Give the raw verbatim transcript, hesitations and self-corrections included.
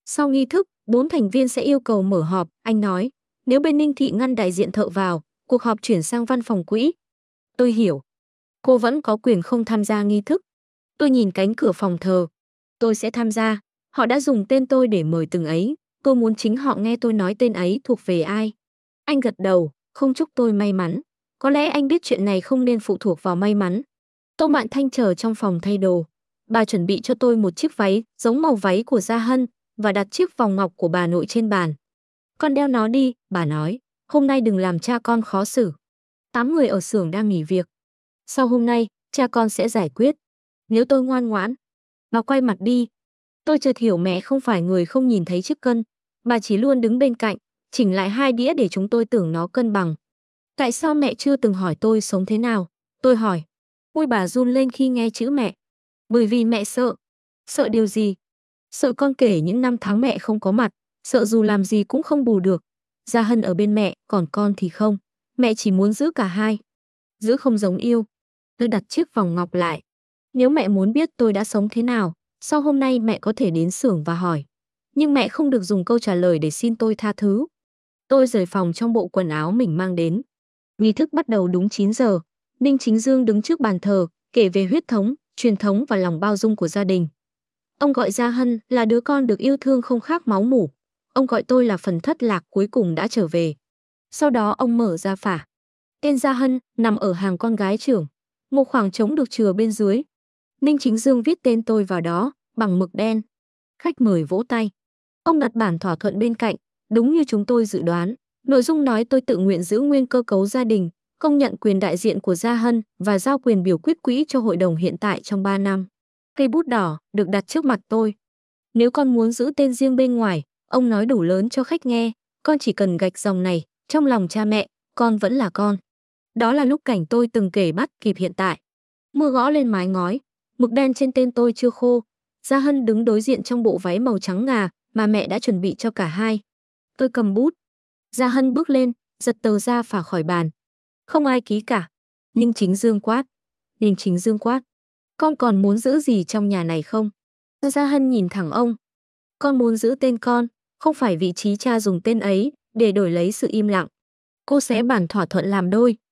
Sau nghi thức, bốn thành viên sẽ yêu cầu mở họp, anh nói. Nếu bên Ninh Thị ngăn đại diện thợ vào, cuộc họp chuyển sang văn phòng quỹ. Tôi hiểu. Cô vẫn có quyền không tham gia nghi thức. Tôi nhìn cánh cửa phòng thờ. Tôi sẽ tham gia. Họ đã dùng tên tôi để mời từng ấy. Tôi muốn chính họ nghe tôi nói tên ấy thuộc về ai. Anh gật đầu, không chúc tôi may mắn. Có lẽ anh biết chuyện này không nên phụ thuộc vào may mắn. Tô Mạn Thanh chờ trong phòng thay đồ. Bà chuẩn bị cho tôi một chiếc váy giống màu váy của Gia Hân và đặt chiếc vòng ngọc của bà nội trên bàn. Con đeo nó đi, bà nói. Hôm nay đừng làm cha con khó xử. Tám người ở xưởng đang nghỉ việc. Sau hôm nay, cha con sẽ giải quyết. Nếu tôi ngoan ngoãn, bà quay mặt đi. Tôi chợt hiểu mẹ không phải người không nhìn thấy chiếc cân. Bà chỉ luôn đứng bên cạnh, chỉnh lại hai đĩa để chúng tôi tưởng nó cân bằng. Tại sao mẹ chưa từng hỏi tôi sống thế nào? Tôi hỏi. Ôi bà run lên khi nghe chữ mẹ. Bởi vì mẹ sợ. Sợ điều gì? Sợ con kể những năm tháng mẹ không có mặt. Sợ dù làm gì cũng không bù được. Gia Hân ở bên mẹ, còn con thì không. Mẹ chỉ muốn giữ cả hai. Giữ không giống yêu. Tôi đặt chiếc vòng ngọc lại. Nếu mẹ muốn biết tôi đã sống thế nào, sau hôm nay mẹ có thể đến xưởng và hỏi. Nhưng mẹ không được dùng câu trả lời để xin tôi tha thứ. Tôi rời phòng trong bộ quần áo mình mang đến. Nghi thức bắt đầu đúng chín giờ. Ninh Chính Dương đứng trước bàn thờ, kể về huyết thống, truyền thống và lòng bao dung của gia đình. Ông gọi Gia Hân là đứa con được yêu thương không khác máu mủ. Ông gọi tôi là phần thất lạc cuối cùng đã trở về. Sau đó ông mở ra phả. Tên Gia Hân nằm ở hàng con gái trưởng. Một khoảng trống được chừa bên dưới. Ninh Chính Dương viết tên tôi vào đó, bằng mực đen. Khách mời vỗ tay. Ông đặt bản thỏa thuận bên cạnh, đúng như chúng tôi dự đoán. Nội dung nói tôi tự nguyện giữ nguyên cơ cấu gia đình, công nhận quyền đại diện của Gia Hân và giao quyền biểu quyết quỹ cho hội đồng hiện tại trong ba năm. Cây bút đỏ được đặt trước mặt tôi. Nếu con muốn giữ tên riêng bên ngoài, ông nói đủ lớn cho khách nghe, con chỉ cần gạch dòng này, trong lòng cha mẹ, con vẫn là con. Đó là lúc cảnh tôi từng kể bắt kịp hiện tại. Mưa gõ lên mái ngói, mực đen trên tên tôi chưa khô. Gia Hân đứng đối diện trong bộ váy màu trắng ngà mà mẹ đã chuẩn bị cho cả hai. Tôi cầm bút. Gia Hân bước lên, giật tờ ra phả khỏi bàn. Không ai ký cả. Ninh Chính Dương quát. Ninh Chính Dương quát. Con còn muốn giữ gì trong nhà này không? Gia Hân nhìn thẳng ông. Con muốn giữ tên con, không phải vị trí cha dùng tên ấy để đổi lấy sự im lặng. Cô sẽ bản thỏa thuận làm đôi.